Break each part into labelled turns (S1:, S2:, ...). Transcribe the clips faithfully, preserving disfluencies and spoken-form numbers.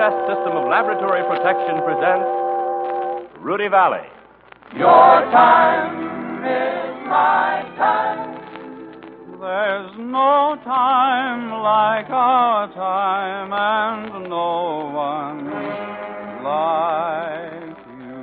S1: best system of laboratory protection presents Rudy Valley.
S2: Your time is my time.
S3: There's no time like our time, and no one like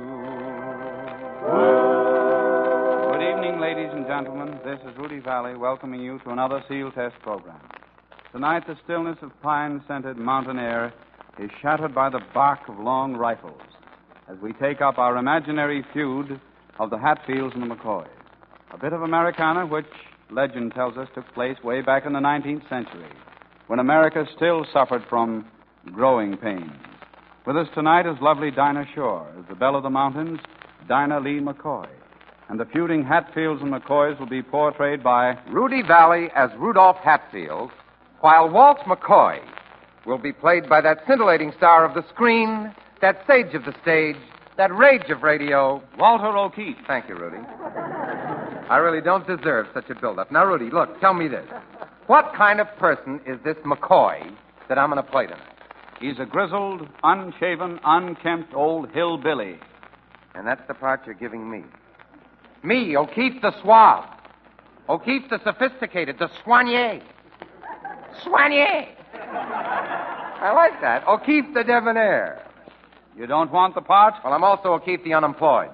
S3: you. Good evening, ladies and gentlemen. This is Rudy Valley welcoming you to another SEAL Test program. Tonight, the stillness of pine-scented mountain air is shattered by the bark of long rifles as we take up our imaginary feud of the Hatfields and the McCoys. A bit of Americana, which legend tells us took place way back in the nineteenth century, when America still suffered from growing pains. With us tonight is lovely Dinah Shore, as the belle of the mountains, Dinah Lee McCoy. And the feuding Hatfields and McCoys will be portrayed by
S4: Rudy Valley as Rudolph Hatfield, while Walt McCoy will be played by that scintillating star of the screen, that sage of the stage, that rage of radio,
S3: Walter O'Keefe.
S4: Thank you, Rudy. I really don't deserve such a build-up. Now, Rudy, look, tell me this. What kind of person is this McCoy that I'm going to play tonight?
S3: He's a grizzled, unshaven, unkempt old hillbilly.
S4: And that's the part you're giving me. Me, O'Keefe the suave. O'Keefe the sophisticated, the soigné. Soigné. I like that. O'Keefe the debonair.
S3: You don't want the part?
S4: Well, I'm also O'Keefe the unemployed.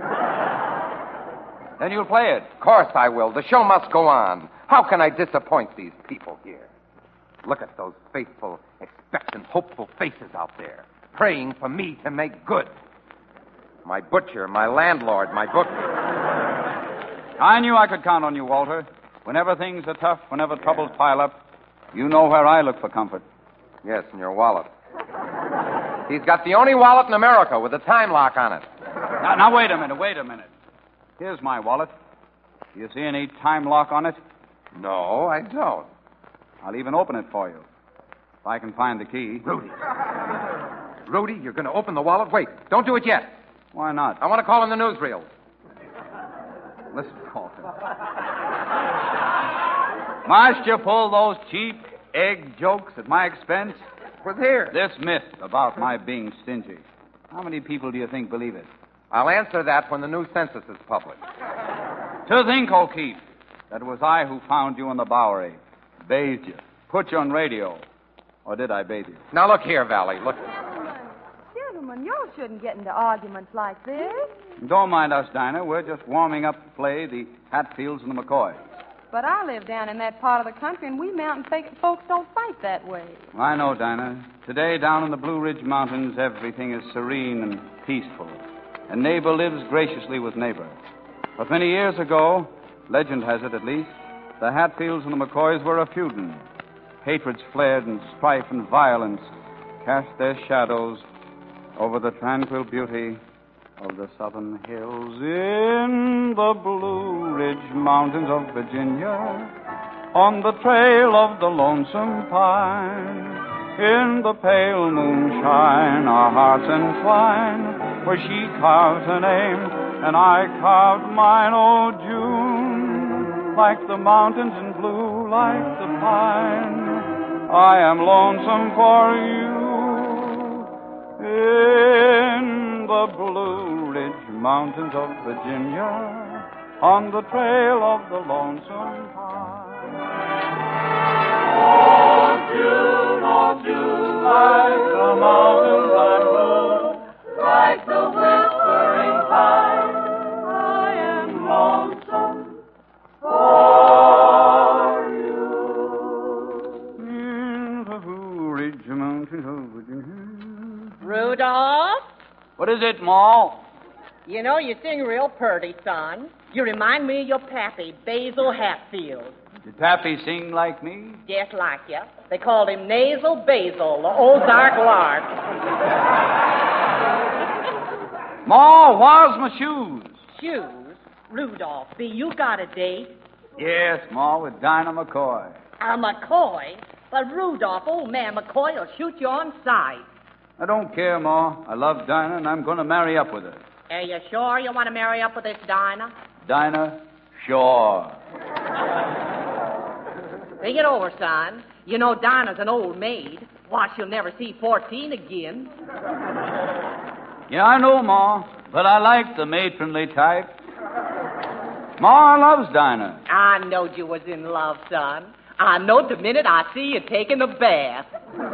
S3: Then you'll play it.
S4: Of course I will. The show must go on. How can I disappoint these people here? Look at those faithful, expectant, hopeful faces out there, praying for me to make good. My butcher, my landlord, my booker.
S3: I knew I could count on you, Walter. Whenever things are tough, whenever troubles pile up, you know where I look for comfort.
S4: Yes, in your wallet. He's got the only wallet in America with a time lock on it.
S3: Now, now, wait a minute, wait a minute. Here's my wallet. Do you see any time lock on it?
S4: No, I don't.
S3: I'll even open it for you, if I can find the key.
S4: Rudy. Rudy, you're going to open the wallet? Wait, don't do it yet.
S3: Why not?
S4: I want to call in the newsreel.
S3: Listen, Walter. Must you pull those cheap egg jokes at my expense?
S4: What's here?
S3: This myth about my being stingy. How many people do you think believe it?
S4: I'll answer that when the new census is published.
S3: To think, O'Keefe, that it was I who found you in the Bowery, bathed you, put you on radio. Or did I bathe you?
S4: Now, look here, Valley. Look.
S5: Gentlemen, y'all shouldn't get into arguments like this.
S3: Don't mind us, Dinah. We're just warming up to play the Hatfields and the McCoys.
S5: But I live down in that part of the country, and we mountain folks don't fight that way.
S3: I know, Dinah. Today, down in the Blue Ridge Mountains, everything is serene and peaceful. And neighbor lives graciously with neighbor. But many years ago, legend has it at least, the Hatfields and the McCoys were a feuding. Hatreds flared, and strife and violence cast their shadows over the tranquil beauty of the southern hills in the Blue Ridge Mountains of Virginia, on the trail of the lonesome pine, in the pale moonshine our hearts entwine, where she carved her name and I carved mine, oh June, like the mountains in blue, like the pine, I am lonesome for you in the Blue Ridge Mountains of Virginia, on the trail of the lonesome pine.
S2: Oh, June, oh, June,
S3: Like the mountains I blue,
S2: like the whispering pine, I am lonesome for you.
S3: in the Blue Ridge Mountains of Virginia.
S6: Rudolph,
S3: What is it, Ma?
S6: you know you sing real purty, son. You remind me of your pappy, Basil Hatfield.
S3: Did Pappy sing like me?
S6: Just like you. They called him Nasal Basil, the old dark lark.
S3: Ma, where's my shoes?
S6: Shoes? Rudolph, see, you got a date.
S3: Yes, Ma, with Dinah McCoy.
S6: A McCoy? But Rudolph, old man McCoy will shoot you on sight.
S3: I don't care, Ma. I love Dinah, and I'm going to marry up with her.
S6: Are you sure you want to marry up with this Dinah?
S3: Dinah? Sure.
S6: Think it over, son. You know Dinah's an old maid. Why, she'll never see fourteen again.
S3: Yeah, I know, Ma, but I like the matronly type. Ma loves Dinah.
S6: I knowed you was in love, son. I knowed the minute I see you taking a bath.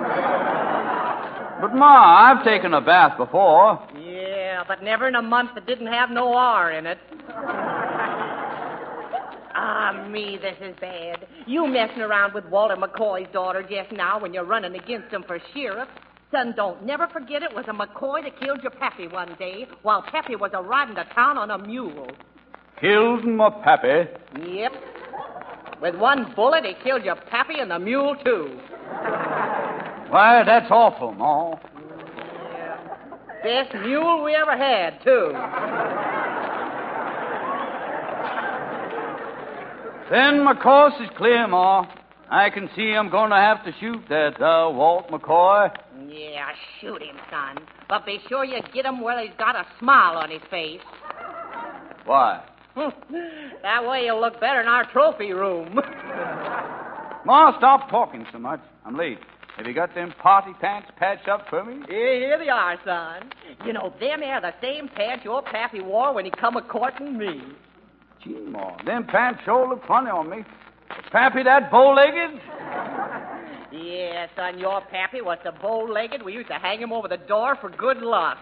S3: But, Ma, I've taken a bath before.
S6: Yeah, but never in a month that didn't have no R in it. Ah, me, this is bad. You messing around with Walter McCoy's daughter just now when you're running against him for sheriff. Son, don't never forget it was a McCoy that killed your pappy one day while pappy was a riding to town on a mule.
S3: Killed my pappy?
S6: Yep. With one bullet, he killed your pappy and the mule, too.
S3: Why, that's awful, Ma.
S6: Yeah. Best mule we ever had, too.
S3: Then my course is clear, Ma. I can see I'm going to have to shoot that uh, Walt McCoy.
S6: Yeah, shoot him, son. But be sure you get him where he's got a smile on his face.
S3: Why?
S6: That way he'll look better in our trophy room.
S3: Ma, stop talking so much. I'm late. Have you got them party pants patched up for me?
S6: Here, here they are, son. You know, them are the same pants your pappy wore when he come a-courting me.
S3: Gee, Ma, them pants sure look funny on me. Was Pappy that bow-legged?
S6: Yeah, son, your pappy was so bow-legged we used to hang him over the door for good luck.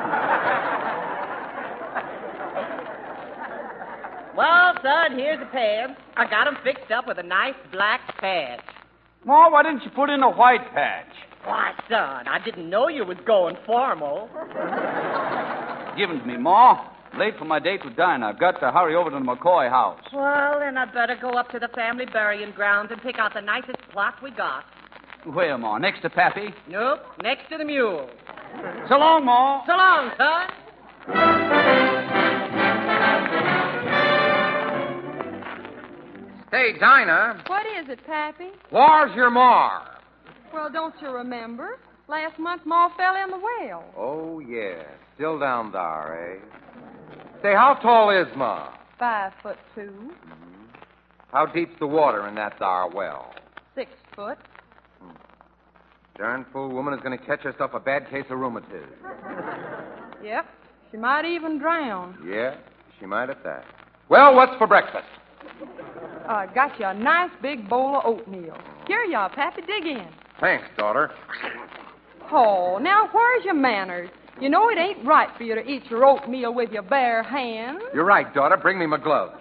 S6: Well, son, here's the pants. I got 'em fixed up with a nice black patch.
S3: Ma, why didn't you put in a white patch?
S6: Why, son, I didn't know you was going formal.
S3: Give 'em to me, Ma. Late for my date with Dinah. I've got to hurry over to the McCoy house.
S6: Well, then I'd better go up to the family burying grounds and pick out the nicest plot we got.
S3: Where, Ma? Next to Pappy?
S6: Nope, next to the mule.
S3: So long, Ma.
S6: So long, son.
S4: Say, Dinah,
S5: What is it, Pappy?
S4: where's your mar?
S5: Well, don't you remember? Last month, Ma fell in the well.
S4: Oh, yeah. Still down there, eh? Say, how tall is Ma?
S5: Five foot two,
S4: How deep's the water in that there well?
S5: six foot.
S4: Darn fool woman is going to catch herself a bad case of rheumatism.
S5: Yep. She might even drown.
S4: Yeah, she might at that. Well, what's for breakfast?
S5: I uh, got you a nice big bowl of oatmeal. Here you are, Pappy. Dig in.
S4: Thanks, daughter.
S5: Oh, now where's your manners? You know it ain't right for you to eat your oatmeal with your bare hands.
S4: You're right, daughter. Bring me my gloves.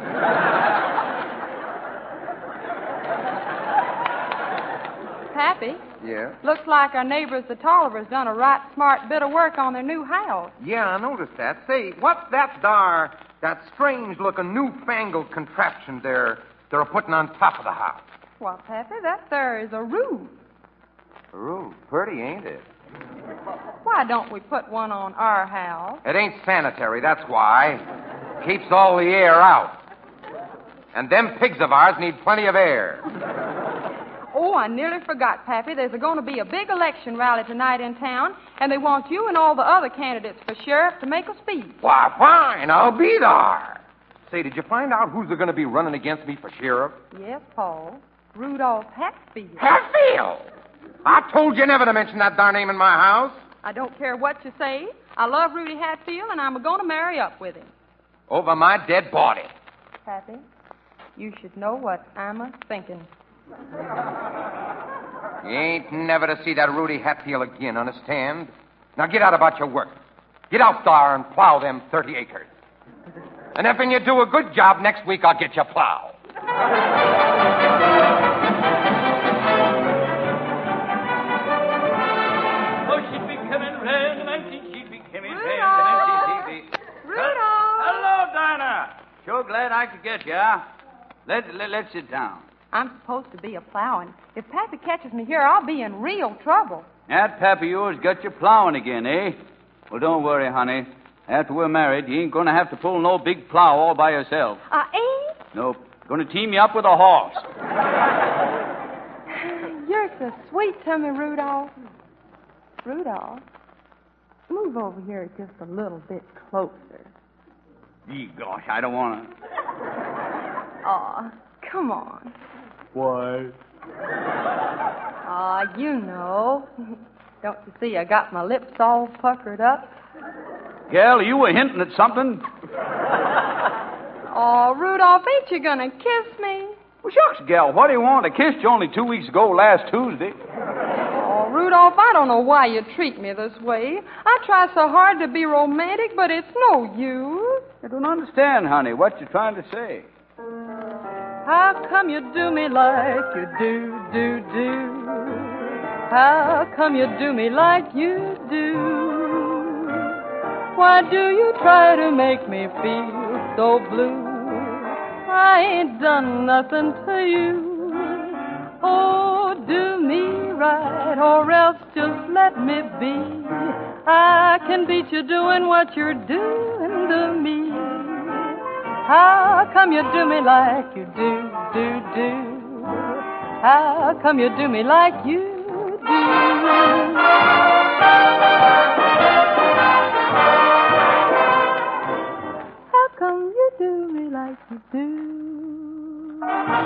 S5: Pappy,
S4: Yeah?
S5: looks like our neighbors, the Tollivers, done a right smart bit of work on their new house.
S4: Yeah, I noticed that. Say, what's that dar, that strange-looking newfangled contraption they're, they're putting on top of the house?
S5: Well, Pappy, that there is a roof.
S4: Ooh, pretty, ain't it?
S5: Why don't we put one on our house?
S4: It ain't sanitary, that's why. Keeps all the air out. And them pigs of ours need plenty of air.
S5: Oh, I nearly forgot, Pappy. There's going to be a big election rally tonight in town, and they want you and all the other candidates for sheriff to make a speech.
S4: Why, fine, I'll be there. Say, did you find out who's going to be running against me for sheriff?
S5: Yes, Paul. Rudolph Hatfield.
S4: Hatfield! I told you never to mention that darn name in my house.
S5: I don't care what you say. I love Rudy Hatfield, and I'm going to marry up with him.
S4: Over my dead body.
S5: Pappy, you should know what I'm a-thinking.
S4: You ain't never to see that Rudy Hatfield again, understand? Now get out about your work. Get out there and plow them thirty acres. And if you do a good job, next week I'll get you plow.
S3: Oh, she'd be coming round the mountain, she'd be coming
S5: Rudolph!
S3: round the mountain, she'd be...
S5: Rudolph!
S3: Hello, Dinah. Sure glad I could get you. Let, let, let's sit down.
S5: I'm supposed to be a plowing. If Pappy catches me here, I'll be in real trouble.
S3: That pappy yours got you plowing again, eh? Well, don't worry, honey. After we're married, you ain't going to have to pull no big plow all by yourself.
S5: I ain't?
S3: Nope. Going to team you up with a horse.
S5: You're so sweet to me, Rudolph. Rudolph, move over here just a little bit closer.
S3: Gee, gosh, I don't want to.
S5: Aw, come on.
S3: Why?
S5: Ah, you know. Don't you see I got my lips all puckered up?
S3: Gal, you were hinting at something.
S5: Oh, Rudolph, ain't you gonna kiss me?
S3: Well, shucks, gal, what do you want? I kissed you only two weeks ago last Tuesday.
S5: Oh, Rudolph, I don't know why you treat me this way. I try so hard to be romantic, but it's no use.
S3: I don't understand, honey, what you're trying to say.
S5: How come you do me like you do, do, do? How come you do me like you do? Why do you try to make me feel so blue? I ain't done nothing to you. Oh, do me right, or else just let me be. I can beat you doing what you're doing to me. How come you do me like you do, do, do? How come you do me like you do? How come you do me like you do?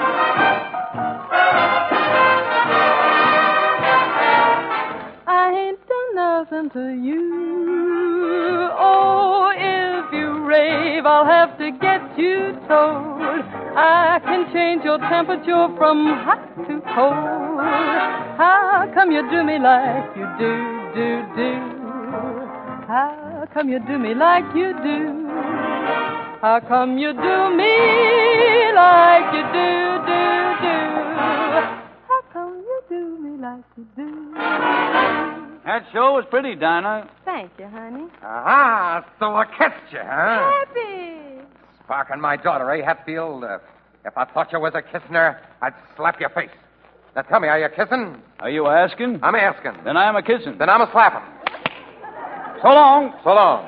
S5: I ain't done nothing to you. Oh, if you rave, I'll have to get you told. I can change your temperature from hot to cold. How come you do me like you do, do, do? How come you do me like you do? How come you do me like you do, do, do? How come you do me like you do?
S3: That show was pretty, Dinah.
S5: Thank you, honey.
S4: Aha, so I kissed you, huh?
S5: Happy.
S4: Sparking my daughter, eh, Hatfield? Uh, if I thought you was a kissing her, I'd slap your face. Now tell me, are you kissing?
S3: Are you asking?
S4: I'm asking.
S3: Then I'm a kissing.
S4: Then I'm a slapping.
S3: So long.
S4: So long.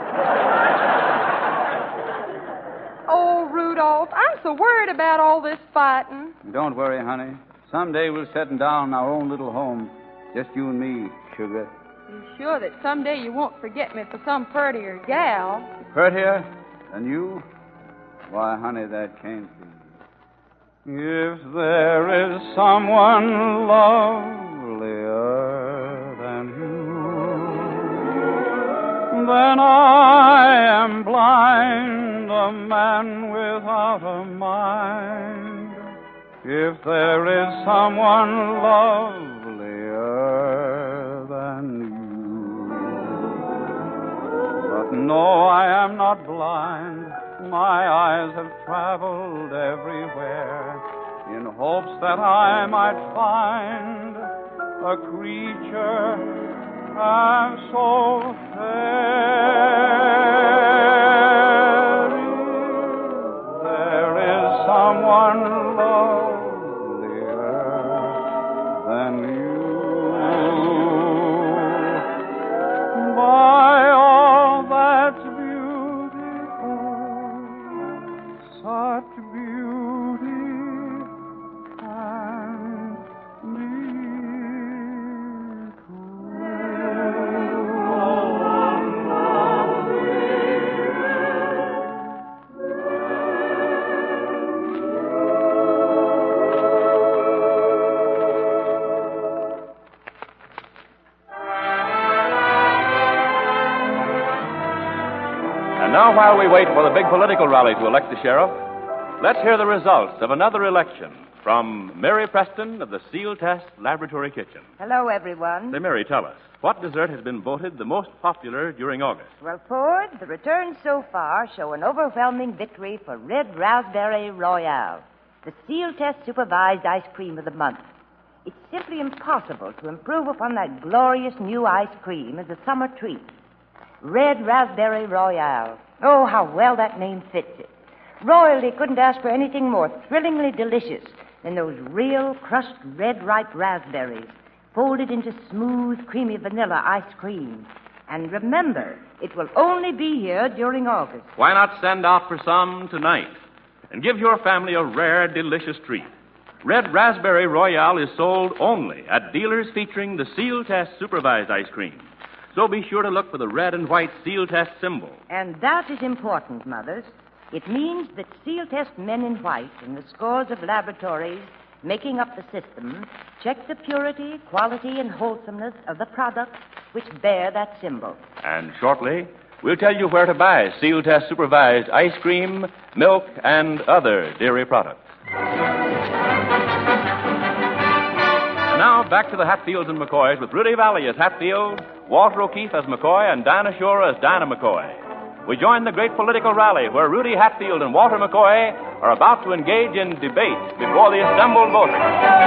S5: Oh, Rudolph, I'm so worried about all this fighting.
S3: Don't worry, honey. Someday we'll settle down in our own little home. Just you and me, sugar.
S5: You sure that someday you won't forget me for some prettier gal?
S3: Prettier than you? Why, honey, that can't be. If there is someone lovelier than you, then I am blind, a man without a mind. If there is someone lovelier than you. But no, I am not blind. My eyes have traveled everywhere in hopes that I might find a creature as so fair. There is someone lovelier than you. By all that's such beauty and
S1: And now, while we wait for the big political rally to elect the sheriff, let's hear the results of another election from Mary Preston of the Seal Test Laboratory Kitchen.
S7: Hello, everyone.
S1: Say, Mary, tell us, what dessert has been voted the most popular during August?
S7: Well, Ford, the returns so far show an overwhelming victory for Red Raspberry Royale, the Seal Test supervised ice cream of the month. It's simply impossible to improve upon that glorious new ice cream as a summer treat. Red Raspberry Royale. Oh, how well that name fits it. Royalty couldn't ask for anything more thrillingly delicious than those real crushed red ripe raspberries folded into smooth, creamy vanilla ice cream. And remember, it will only be here during August.
S1: Why not send out for some tonight and give your family a rare, delicious treat? Red Raspberry Royale is sold only at dealers featuring the Seal Test supervised ice cream. So be sure to look for the red and white Seal Test symbol.
S7: And that is important, Mothers. It means that Seal Test men in white in the scores of laboratories making up the system, check the purity, quality, and wholesomeness of the products which bear that symbol.
S1: And shortly, we'll tell you where to buy Seal Test Supervised ice cream, milk, and other dairy products. And now, back to the Hatfields and McCoys with Rudy Valley as Hatfield, Walter O'Keefe as McCoy, and Dinah Shore as Dinah McCoy. We join the great political rally where Rudy Hatfield and Walter McCoy are about to engage in debate before the assembled voters.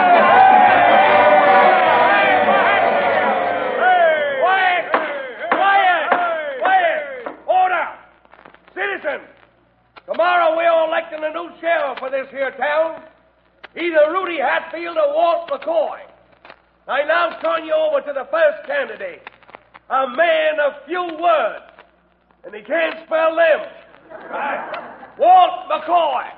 S8: Quiet! Quiet! Quiet! Order! Citizens, tomorrow we're electing a new sheriff for this here town. Either Rudy Hatfield or Walt McCoy. I now turn you over to the first candidate, a man of few words. And he can't spell them. Walt McCoy.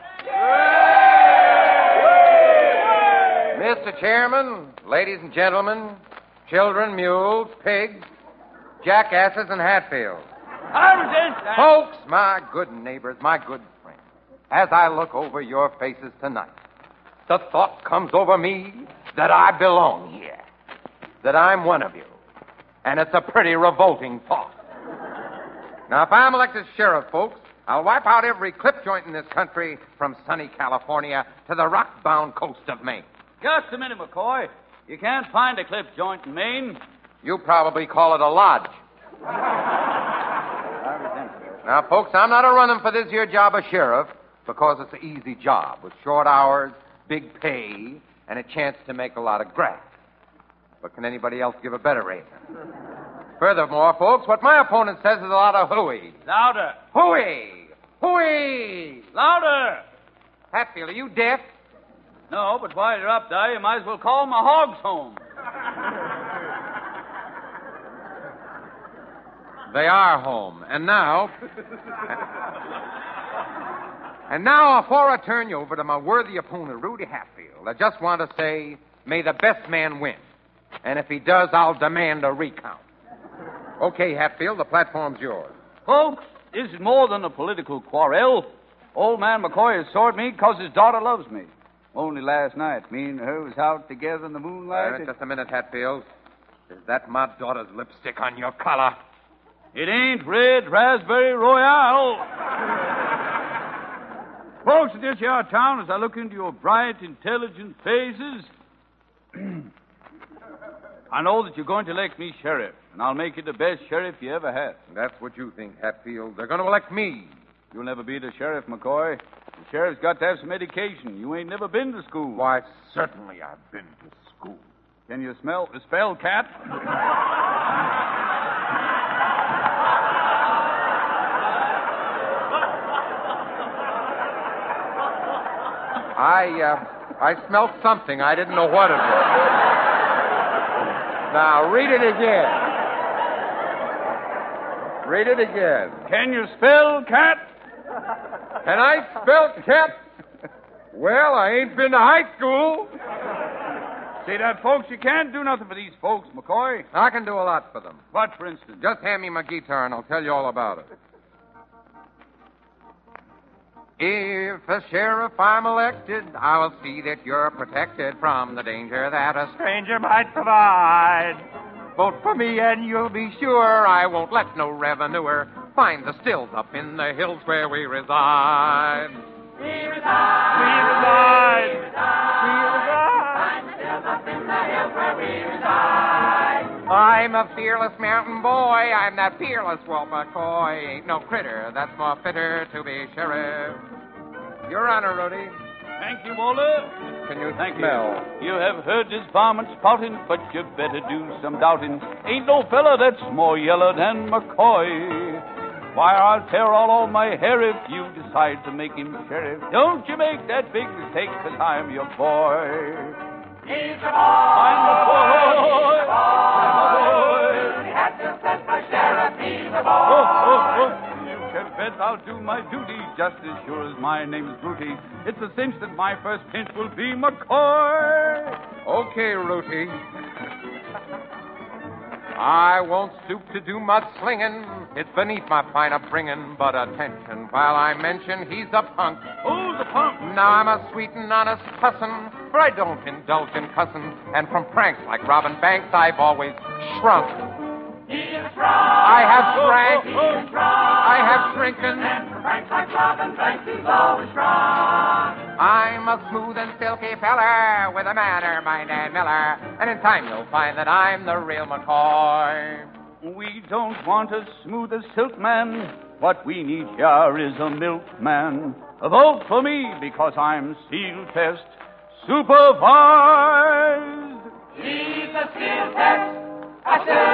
S4: Mister Chairman, ladies and gentlemen, children, mules, pigs, jackasses, and Hatfields.
S8: I resent that.
S4: Folks, my good neighbors, my good friends, as I look over your faces tonight, the thought comes over me that I belong here, that I'm one of you. And it's a pretty revolting thought. Now, if I'm elected sheriff, folks, I'll wipe out every clip joint in this country from sunny California to the rock-bound coast of Maine.
S3: Just a minute, McCoy. You can't find a clip joint in Maine.
S4: You probably call it a lodge. Now, folks, I'm not a running for this here job of sheriff because it's an easy job with short hours, big pay, and a chance to make a lot of grass. But can anybody else give a better rating? Furthermore, folks, what my opponent says is a lot of hooey.
S3: Louder.
S4: Hooey! Hooey!
S3: Louder.
S4: Hatfield, are you deaf?
S3: No, but while you're up there, you might as well call my hogs home.
S4: They are home. And now... and now, before I turn you over to my worthy opponent, Rudy Hatfield, I just want to say, may the best man win. And if he does, I'll demand a recount. Okay, Hatfield, the platform's yours.
S3: Folks, this is more than a political quarrel. Old man McCoy has sored me because his daughter loves me. Only last night, me and her was out together in the moonlight.
S4: Uh,
S3: and...
S4: Just a minute, Hatfield. Is that my daughter's lipstick on your collar?
S3: It ain't red raspberry royale. Folks in this here town, as I look into your bright, intelligent faces, I know that you're going to elect me sheriff, and I'll make you the best sheriff you ever had.
S4: That's what you think, Hatfield. They're going to elect me.
S3: You'll never be the sheriff, McCoy. The sheriff's got to have some education. You ain't never been to school.
S4: Why, certainly I've been to school.
S3: Can you smell the spell, cat?
S4: I, uh, I smelled something. I didn't know what it was. Now, read it again. Read it again.
S3: Can you spell cat?
S4: Can I spell cat? Well, I ain't been to high school.
S3: See that, folks? You can't do nothing for these folks, McCoy.
S4: I can do a lot for them.
S3: What, for instance?
S4: Just hand me my guitar and I'll tell you all about it. If as sheriff I'm elected, I will see that you're protected from the danger that a stranger might provide. Vote for me and you'll be sure I won't let no revenuer find the stills up in the hills where we reside.
S2: We reside.
S4: We reside.
S2: We reside. Find the stills up in the hills where we reside.
S4: I'm a fearless mountain boy. I'm that fearless Walt McCoy. Ain't no critter that's more fitter to be sheriff. Your Honor, Rudy.
S3: Thank you, Walter.
S4: Can you
S3: Thank
S4: smell?
S3: you. You have heard this varmint spouting, but you better do some doubting. Ain't no fella that's more yellow than McCoy. Why, I'll tear all over my hair if you decide to make him sheriff. Don't you make that big mistake, 'cause I'm your boy.
S2: He's a boy.
S3: I'm the boy.
S2: I'm a boy. He had to set for sheriff. He's a boy.
S3: Oh, oh, oh. You can bet I'll do my duty just as sure as my name's Rudy. It's a cinch that my first pinch will be McCoy.
S4: Okay, Rudy. I won't stoop to do much slinging. It's beneath my fine upbringing, but attention while I mention he's a punk.
S3: Who's the punk?
S4: Now I'm a sweet and honest cussin'. for I don't indulge in cussing, and from pranks like robbing banks, I've always shrunk. I have shrank. I have shrinken. And from pranks like robbing banks, he's always shrunk. I'm a smooth and silky feller with a manner, my Nan Miller, and in time you'll find that I'm the real McCoy.
S3: We don't want a smooth as silk man. What we need here is a milkman. Vote for me because I'm Seal Test Supervised.
S2: He's a Seal Test, a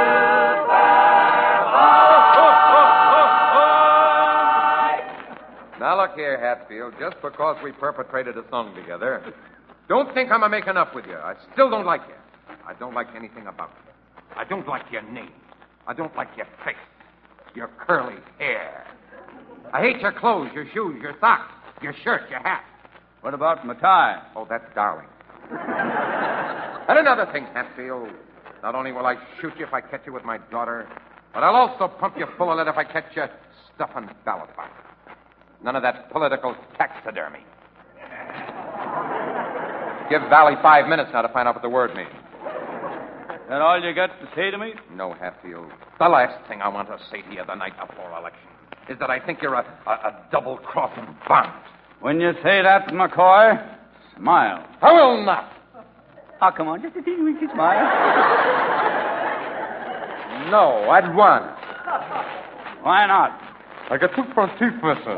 S2: supervised.
S4: Now look here, Hatfield, just because we perpetrated a song together, don't think I'm a making up with you. I still don't like you. I don't like anything about you. I don't like your name. I don't like your face, your curly hair. I hate your clothes, your shoes, your socks, your shirt, your hat.
S3: What about my tie?
S4: Oh, that's darling. And another thing, Hatfield. Not only will I shoot you if I catch you with my daughter, but I'll also pump you full of lead if I catch you stuffing ballot boxes. None of that political taxidermy. Give Valley five minutes now to find out what the word means.
S3: That all you got to say to me?
S4: No, Hatfield. The last thing I want to say to you the night before election is that I think you're a, a, a double-crossing varmint.
S3: When you say that, McCoy, smile.
S4: I will not.
S3: Oh, come on, just a teeny weeny smile.
S4: No, I'd run.
S3: Why not?
S4: I got two front teeth missing.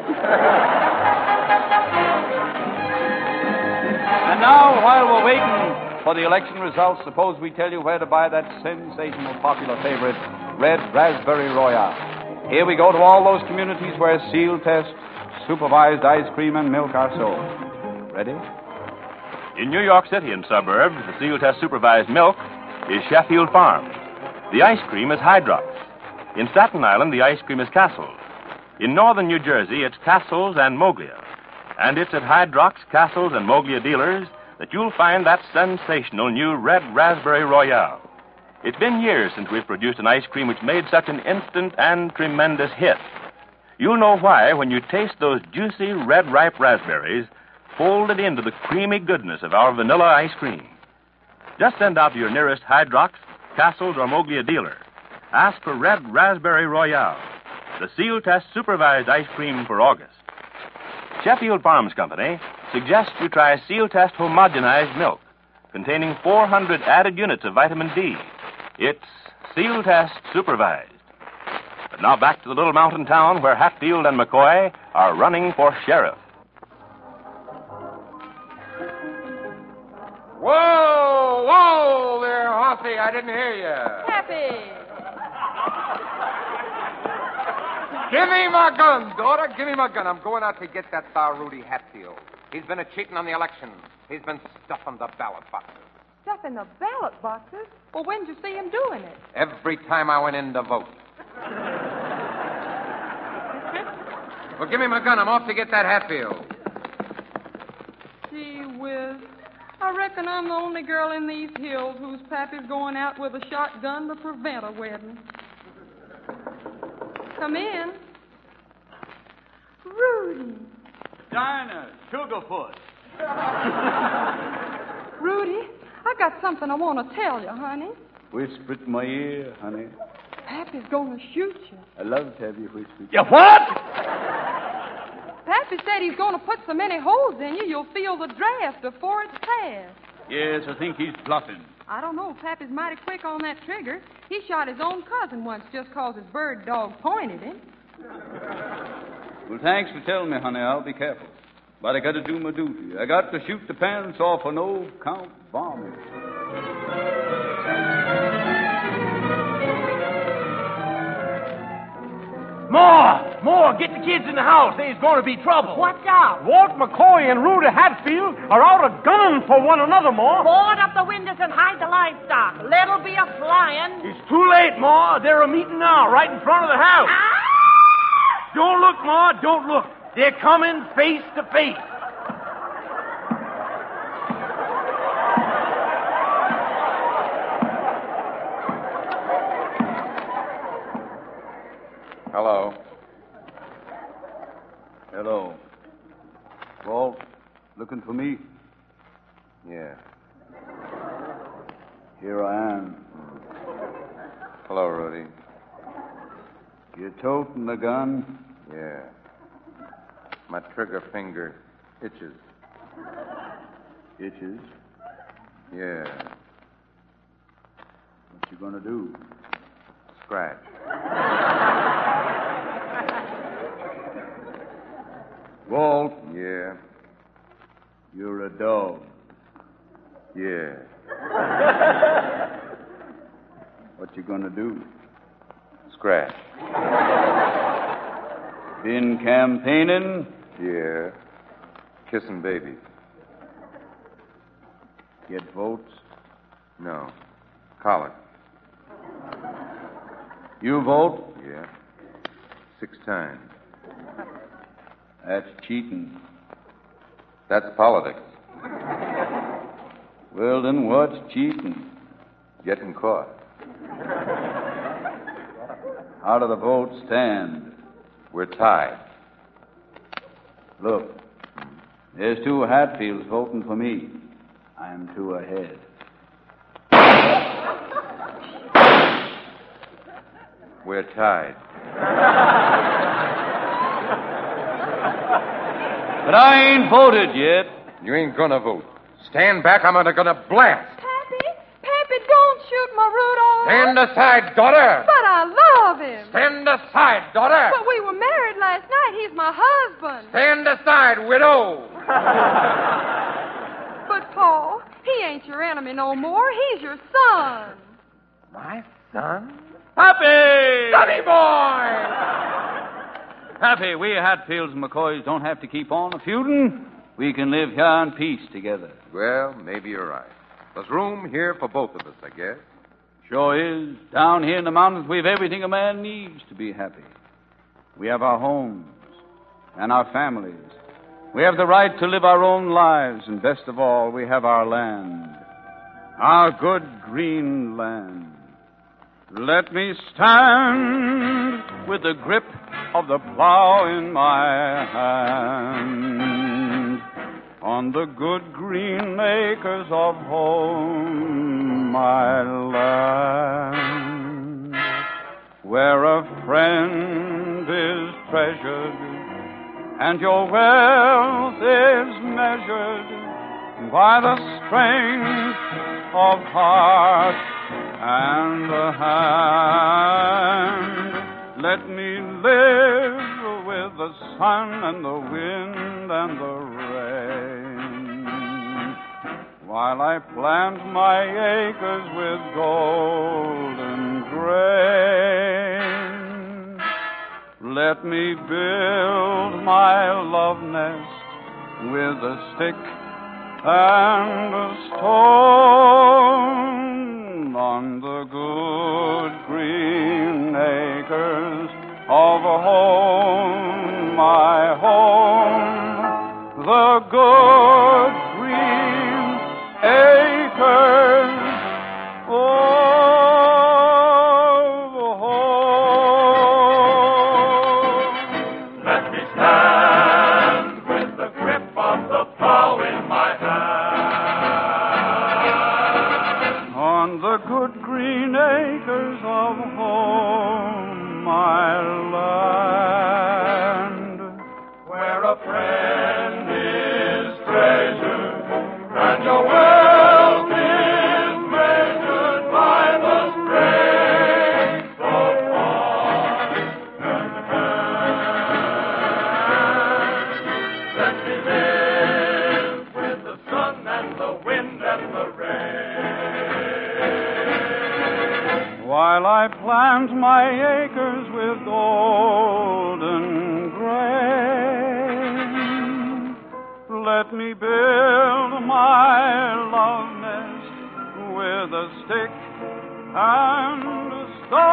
S3: And now, while we're waiting for the election results, suppose we tell you where to buy that sensational popular favorite, Red Raspberry Royale. Here we go to all those communities where Seal Test Supervised ice cream and milk are sold. Ready?
S1: In New York City and suburbs, the Seal Test Supervised milk is Sheffield Farm. The ice cream is Hydrox. In Staten Island, the ice cream is Castle's. In northern New Jersey, it's Castle's and Moglia. And it's at Hydrox, Castle's, and Moglia dealers that you'll find that sensational new Red Raspberry Royale. It's been years since we've produced an ice cream which made such an instant and tremendous hit. You'll know why when you taste those juicy red ripe raspberries folded into the creamy goodness of our vanilla ice cream. Just send out to your nearest Hydrox, Castle's, or Moglia dealer. Ask for Red Raspberry Royale, the Seal Test Supervised ice cream for August. Sheffield Farms Company suggests you try Seal Test Homogenized milk, containing four hundred added units of vitamin D. It's Seal Test Supervised. But now back to the little mountain town where Hatfield and McCoy are running for sheriff.
S4: Whoa, whoa there, Hossy. I didn't hear you.
S5: Happy.
S4: Give me my gun, daughter. Give me my gun. I'm going out to get that Star Rudy Hatfield. He's been a cheating on the election. He's been stuffing the ballot boxes.
S5: Stuffing the ballot boxes? Well, when did you see him doing it?
S4: Every time I went in to vote. Well, give me my gun. I'm off to get that Hatfield.
S5: Gee whiz. I reckon I'm the only girl in these hills whose pappy's going out with a shotgun to prevent a wedding. Come in. Rudy.
S3: Dinah, Sugarfoot.
S5: Rudy, I got something I want to tell you, honey.
S3: Whisper it in my ear, honey.
S5: Pappy's going to shoot you.
S3: I love to have you whisper.
S8: You what?
S5: Pappy said he's going to put so many holes in you, you'll feel the draft before it's passed.
S3: Yes, I think he's bluffing.
S5: I don't know. Pappy's mighty quick on that trigger. He shot his own cousin once just 'cause his bird dog pointed him.
S3: Well, thanks for telling me, honey. I'll be careful. But I got to do my duty. I got to shoot the pants off a no-count bomb.
S8: More! More! Get the kids in the house. There's going to be trouble.
S6: What's up?
S8: Walt McCoy and Rudy Hatfield are out a gunning for one another, Ma.
S6: Board up the windows and hide the livestock. Lead'll be a flying.
S8: It's too late, Ma. They're a meeting now, right in front of the house.
S6: Ah!
S8: Don't look, Ma. Don't look. They're coming face to face.
S4: Hello.
S3: Hello. Walt, looking for me?
S4: Yeah.
S3: Here I am.
S4: Hello, Rudy.
S3: You toting the gun?
S4: Yeah. My trigger finger itches.
S3: Itches?
S4: Yeah.
S3: What you gonna do?
S4: Scratch.
S3: Walt,
S4: Yeah.
S3: you're a dog.
S4: Yeah.
S3: What you gonna do?
S4: Scratch.
S3: Been campaigning?
S4: Yeah. Kissing babies.
S3: Get votes?
S4: No. College.
S3: You vote?
S4: Yeah. Six times.
S3: That's cheating.
S4: That's politics.
S3: Well, then what's cheating?
S4: Getting caught.
S3: How do the votes stand?
S4: We're tied.
S3: Look, there's two Hatfields voting for me. I'm two ahead.
S4: We're tied.
S3: But I ain't voted yet.
S4: You ain't gonna vote. Stand back, I'm gonna, gonna blast.
S5: Pappy, Pappy, don't shoot my Rudolph.
S4: Stand aside, daughter.
S5: But I love him.
S4: Stand aside, daughter.
S5: But we were married last night. He's my husband.
S4: Stand aside, widow.
S5: But, Paul, he ain't your enemy no more. He's your son.
S4: My son?
S3: Happy!
S4: Sonny boy!
S3: Happy, we Hatfields and McCoys don't have to keep on a feuding. We can live here in peace together.
S4: Well, maybe you're right. There's room here for both of us, I guess.
S3: Sure is. Down here in the mountains, we've everything a man needs to be happy. We have our homes and our families. We have the right to live our own lives, and best of all, we have our land. Our good green land. Let me stand with the grip of the plow in my hand on the good green acres of home, my land, where a friend is treasured and your wealth is measured by the strength of heart and the hand. Let me live with the sun and the wind and the rain, while I plant my acres with golden grain. Let me build my love nest with a stick and a stone on the good green acres of a home, my home, the good green acres of home.
S2: Let me stand with the grip of the plow in my hand
S3: on the good green acres of home, my land,
S2: where a friend is treasured and your wealth is measured by the strength of heart and hand. Let me live with the sun and the wind and the rain,
S3: while I plant my acres with golden grain. Let me build my love nest with a stick and a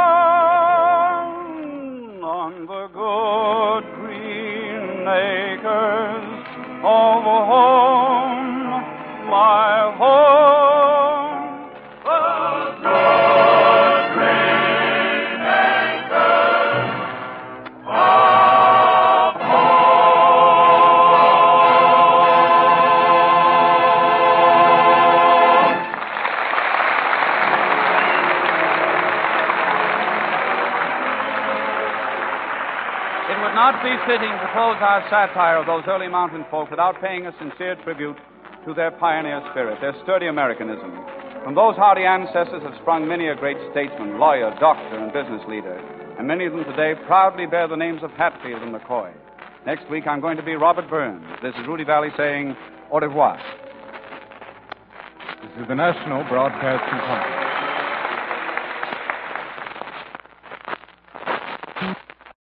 S3: stone on the good green acres of home, my home. would not be fitting to close our satire of those early mountain folk without paying a sincere tribute to their pioneer spirit, their sturdy Americanism. From those hardy ancestors have sprung many a great statesman, lawyer, doctor, and business leader, and many of them today proudly bear the names of Hatfield and McCoy. Next week, I'm going to be Robert Burns. This is Rudy Valley saying au revoir.
S9: This is the National Broadcasting Company.